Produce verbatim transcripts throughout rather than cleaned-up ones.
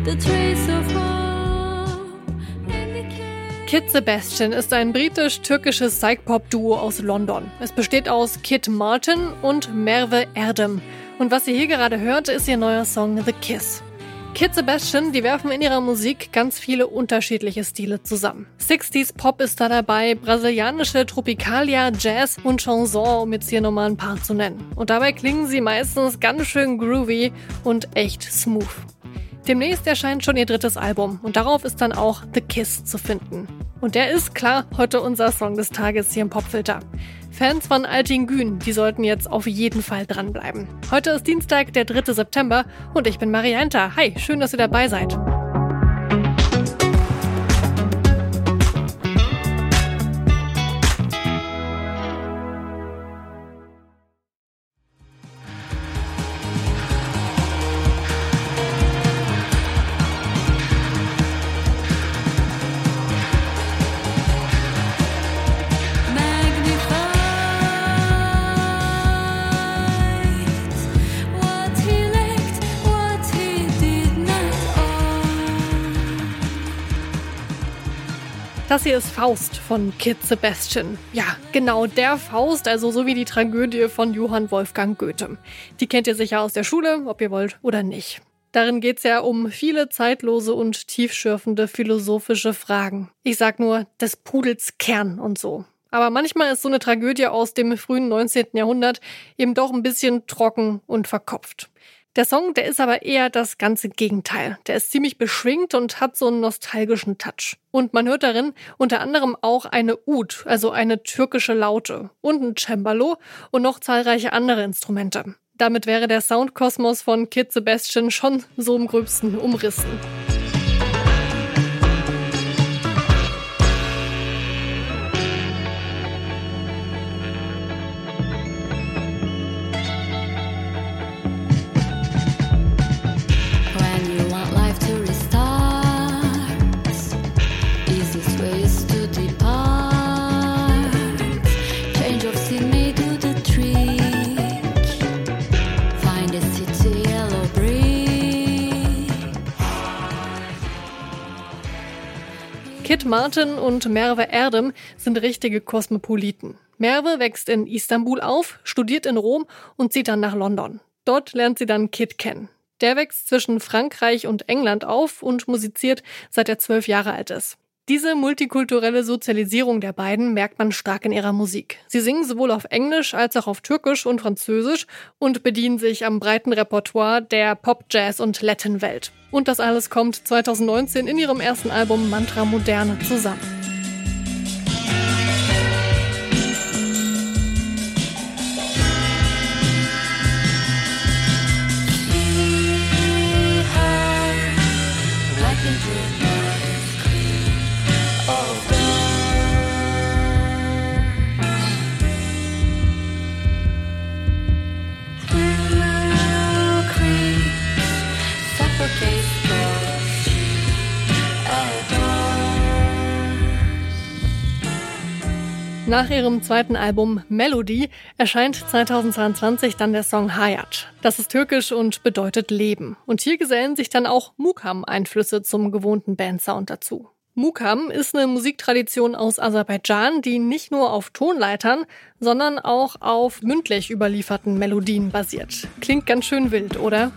Kid Sebastian ist ein britisch-türkisches Psych-Pop-Duo aus London. Es besteht aus Kid Martin und Merve Erdem. Und was ihr hier gerade hört, ist ihr neuer Song The Kiss. Kid Sebastian, die werfen in ihrer Musik ganz viele unterschiedliche Stile zusammen. sechziger Pop ist da dabei, brasilianische Tropicalia, Jazz und Chanson, um jetzt hier nochmal ein paar zu nennen. Und dabei klingen sie meistens ganz schön groovy und echt smooth. Demnächst erscheint schon ihr drittes Album und darauf ist dann auch The Kiss zu finden. Und der ist, klar, heute unser Song des Tages hier im Popfilter. Fans von Altin Gün, die sollten jetzt auf jeden Fall dranbleiben. Heute ist Dienstag, der dritte September und ich bin Marianta. Hi, schön, dass ihr dabei seid. Das hier ist Faust von Kid Sebastian. Ja, genau, der Faust, also so wie die Tragödie von Johann Wolfgang Goethe. Die kennt ihr sicher aus der Schule, ob ihr wollt oder nicht. Darin geht's ja um viele zeitlose und tiefschürfende philosophische Fragen. Ich sag nur, des Pudels Kern und so. Aber manchmal ist so eine Tragödie aus dem frühen neunzehnten Jahrhundert eben doch ein bisschen trocken und verkopft. Der Song, der ist aber eher das ganze Gegenteil. Der ist ziemlich beschwingt und hat so einen nostalgischen Touch. Und man hört darin unter anderem auch eine Ud, also eine türkische Laute, und ein Cembalo und noch zahlreiche andere Instrumente. Damit wäre der Soundkosmos von Kid Sebastian schon so im Gröbsten umrissen. Kid Martin und Merve Erdem sind richtige Kosmopoliten. Merve wächst in Istanbul auf, studiert in Rom und zieht dann nach London. Dort lernt sie dann Kid kennen. Der wächst zwischen Frankreich und England auf und musiziert, seit er zwölf Jahre alt ist. Diese multikulturelle Sozialisierung der beiden merkt man stark in ihrer Musik. Sie singen sowohl auf Englisch als auch auf Türkisch und Französisch und bedienen sich am breiten Repertoire der Pop-, Jazz- und Latin-Welt. Und das alles kommt zwanzig neunzehn in ihrem ersten Album Mantra Moderne zusammen. Nach ihrem zweiten Album Melody erscheint zweitausendzweiundzwanzig dann der Song Hayat. Das ist türkisch und bedeutet Leben. Und hier gesellen sich dann auch Mukam-Einflüsse zum gewohnten Bandsound dazu. Mukam ist eine Musiktradition aus Aserbaidschan, die nicht nur auf Tonleitern, sondern auch auf mündlich überlieferten Melodien basiert. Klingt ganz schön wild, oder?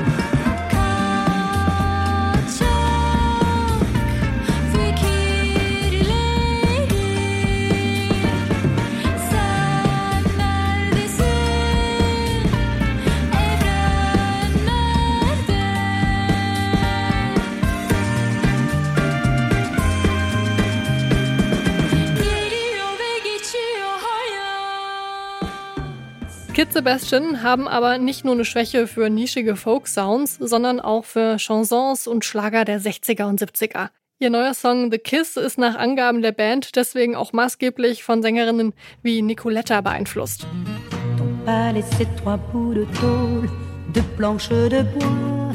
Kid Sebastian haben aber nicht nur eine Schwäche für nischige Folk-Sounds, sondern auch für Chansons und Schlager der sechziger und siebziger. Ihr neuer Song The Kiss ist nach Angaben der Band deswegen auch maßgeblich von Sängerinnen wie Nicoletta beeinflusst. Ton palais, c'est trois bouts de tôle, de planches de bois.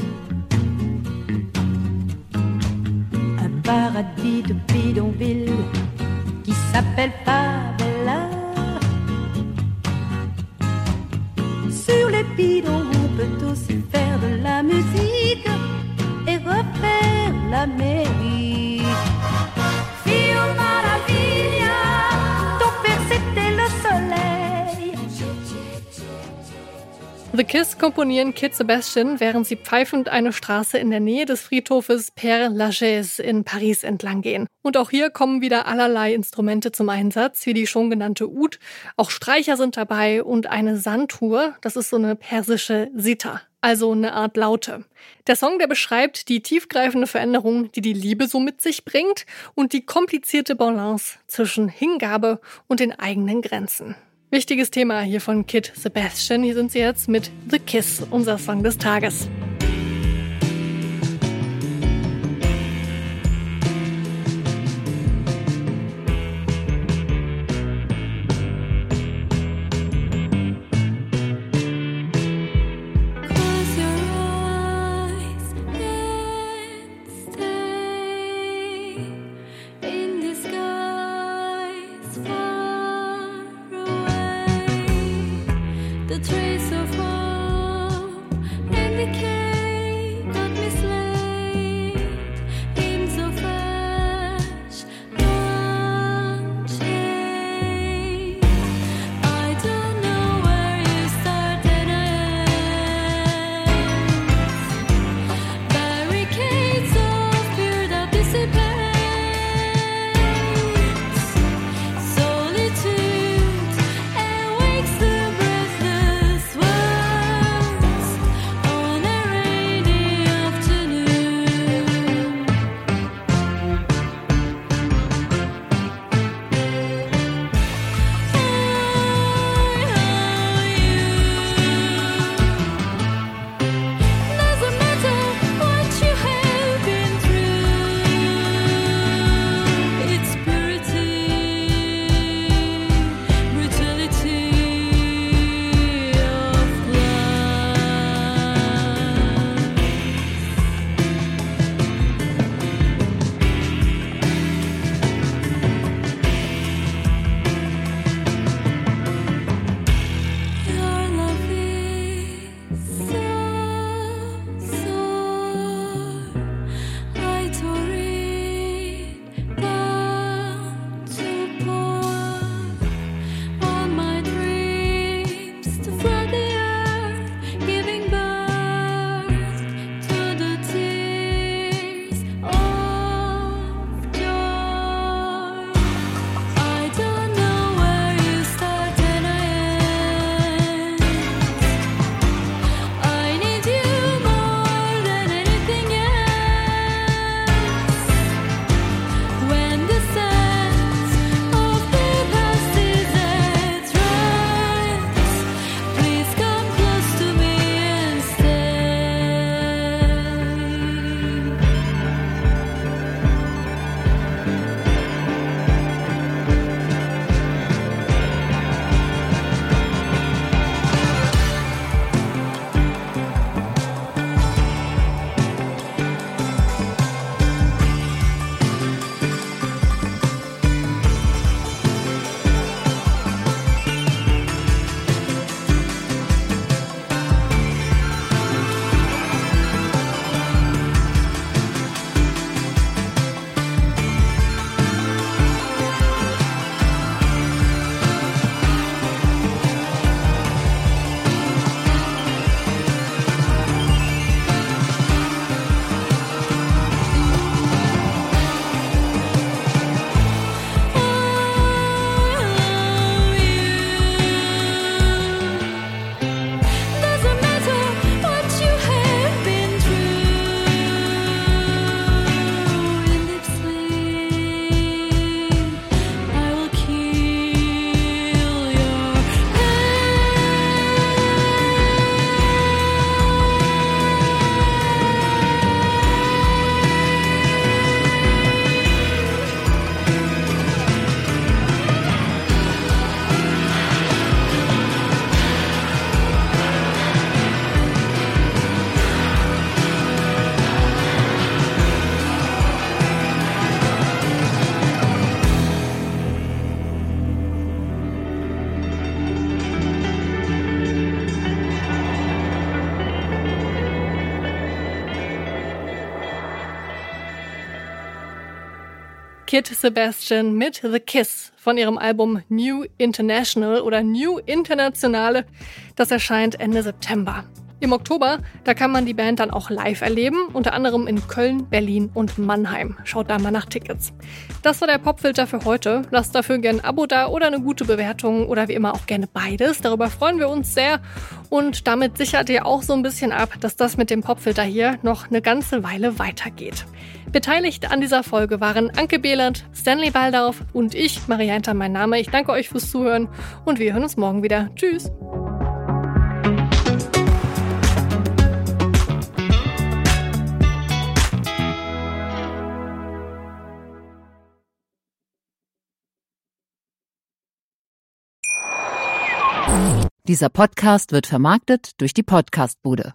Un paradis de bidonville qui s'appelle Favela. Sur les bidons, on peut aussi faire de la musique et refaire The Kiss komponieren Kid Sebastian, während sie pfeifend eine Straße in der Nähe des Friedhofes Père Lachaise in Paris entlang gehen. Und auch hier kommen wieder allerlei Instrumente zum Einsatz, wie die schon genannte Oud. Auch Streicher sind dabei und eine Santur, das ist so eine persische Sitar, also eine Art Laute. Der Song, der beschreibt die tiefgreifende Veränderung, die die Liebe so mit sich bringt und die komplizierte Balance zwischen Hingabe und den eigenen Grenzen. Wichtiges Thema hier von Kid Sebastian. Hier sind sie jetzt mit The Kiss, unser Song des Tages. The trace of hope and decay got mislaid. Aims so fresh, unchanged. I don't know where you start and end. Barricades of fear that dissipates. Solitude and wakes the breathless words on a Kit Sebastian mit The Kiss von ihrem Album New International oder New Internationale. Das erscheint Ende September. Im Oktober, da kann man die Band dann auch live erleben, unter anderem in Köln, Berlin und Mannheim. Schaut da mal nach Tickets. Das war der Popfilter für heute. Lasst dafür gerne ein Abo da oder eine gute Bewertung oder wie immer auch gerne beides. Darüber freuen wir uns sehr und damit sichert ihr auch so ein bisschen ab, dass das mit dem Popfilter hier noch eine ganze Weile weitergeht. Beteiligt an dieser Folge waren Anke Behlert, Stanley Baldauf und ich, Marianta, mein Name. Ich danke euch fürs Zuhören und wir hören uns morgen wieder. Tschüss! Dieser Podcast wird vermarktet durch die Podcastbude.